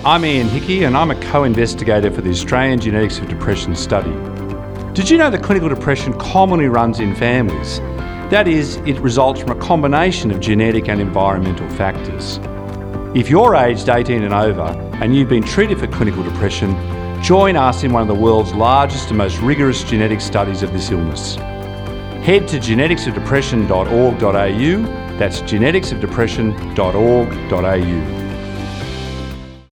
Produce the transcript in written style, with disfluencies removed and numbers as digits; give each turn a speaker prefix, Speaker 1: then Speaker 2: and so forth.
Speaker 1: I'm Ian Hickey and I'm a co-investigator for the Australian Genetics of Depression study. Did you know that clinical depression commonly runs in families? That is, it results from a combination of genetic and environmental factors. If you're aged 18 and over and you've been treated for clinical depression, join us in one of the world's largest and most rigorous genetic studies of this illness. Head to geneticsofdepression.org.au, that's geneticsofdepression.org.au.